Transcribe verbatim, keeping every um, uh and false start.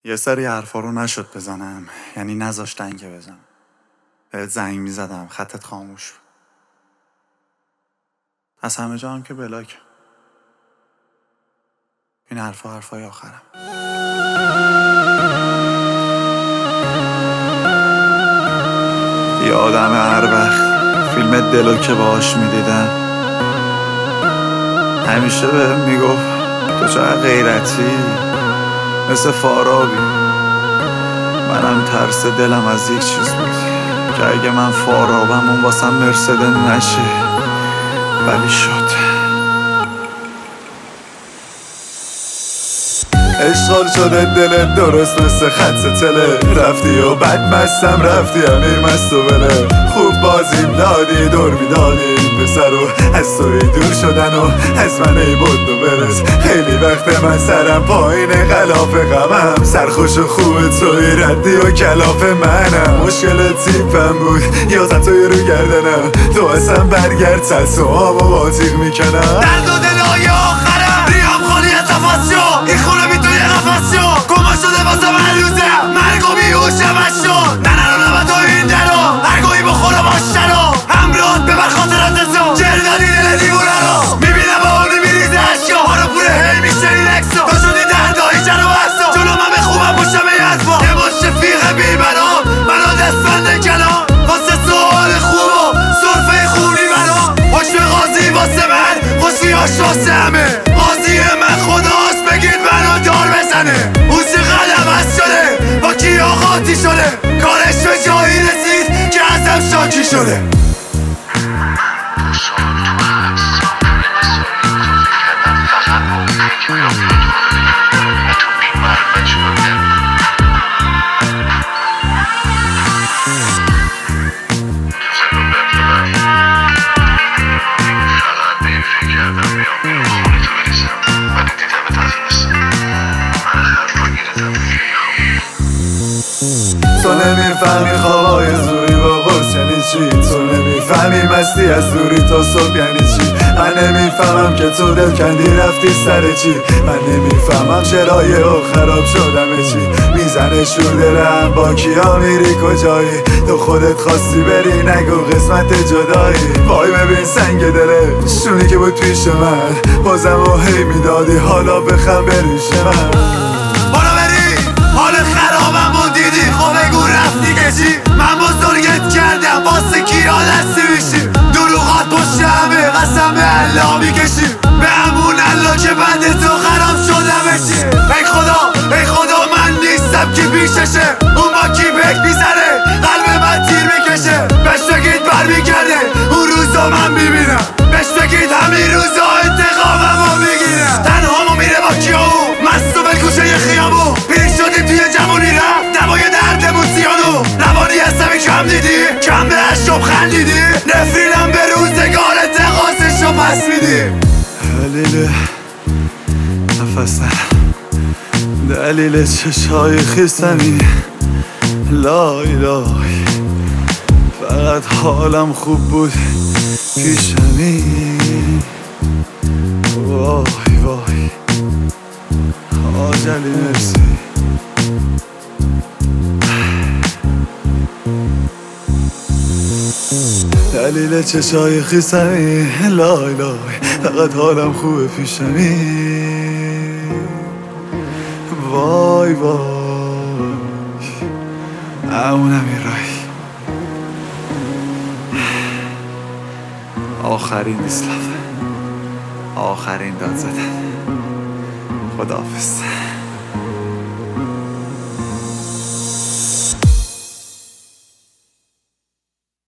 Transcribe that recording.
یه سری حرفا رو نشد بزنم، یعنی نذاشتن که بزنم. بهت زنگ میزدم، خطت خاموش بود. از همه جا هم که بلاک. این حرفا حرفای آخرم. یادم هر وقت فیلم دلو که باهاش میدیدم، همیشه بهم میگفت تو چقدر غیرتی، مثل فارابی. منم ترس دلم از یک چیز بود که اگه من فارابم اون واسم مرسده نشه، ولی شد. اشغال شده دلت درست مثل خط تله، رفتی و بد مستم رفتی امیر مست و بله. خوب بازیم دادی دور میدادی پسر و از توی دور شدن و از من ای بود و برس. خیلی وقت من سرم پایین غلاف غمم، سرخوش و خوب توی ردی و کلاف منم. مشکل تیپم بود یا توی رو گردنم، تو اصلا برگرد سلسوام و باتیق میکنم. درد و دلای آخرم ریام خالی از تفاصیل، این خونه بی توی قفصیل گما شده واسه من روزم، مرگ و بیهوشم از شد. نه نه نه تو این درو هرگاهی بخورم آشترا، همراهت ببر خاطرات زو جردادی دل دیوونه رو میبینم با اونی میریزه اشکا، هارو پوره هی میشه این اکسو تو شدی دردایی جر و بحثا. جلو من به خوبم پوشم ای حرفا، یه باش شفیق بی منام منو دستبند کلام، واسه سوال خوب و صرفه خونی منام. خوش به قاضی واسه من خوشی هاش همه، قاضی من خداست بگید منو دار بزنه. اون چقدر عوض شده با کیا قاطی شده، کارش به جایی رسید که ازم شاکی شده. تو نمیفهمی خوابای زوری با قرص یعنی چی، تو نمیفهمی مستی از دوری تا صبح یعنی چی. من نمیفهمم که تو دل کندی رفتی سر چی، من نمیفهمم چرای او خراب شدم چی. میزنه شور دلم با کیا میری کجایی، تو خودت خواستی بری نگو قسمت جدایی. وای ببین سنگ دله شونی که بود پیش من، بازم و هی میدادی حالا بخم بریش من. بالا بری حال خرابم و دیدی، خب بگو رفتی که چی. من بزرگت کردم واسه کیا دستی میشی، دروغات پشت همه قسم به الله میکشی، به همون الله که بعد تو خراب شدم چی. ای خدا ای خدا من نیستم که پیششه، اون با کی بک میزنه قلب من تیر میکشه. بهش بگید بر میگرده اون روزا من میبینم، بهش بگید همین روزا انتقاممو میگیرم. تنهامو میره با کیا او مست و بلکوشه یه خیامو، پیر شدیم توی جوانی رفت دوای دردمون زیادو. روانی هستم کم دیدی کم به اشتاب خندیدی، نفرینم به روزگار تقاسشو پس میدی. دلیل نفس نرم، دلیل چشای خیسمی، لای لای فقط حالم خوب بود پیشمی. وای وای آجلی مرسی. دلیل چشای خیسمی، لای لای فقط حالم خوبه پیشمی. وای وای اونم این رای آخرین دیسلاف، آخرین داد زدن. خداحافظ.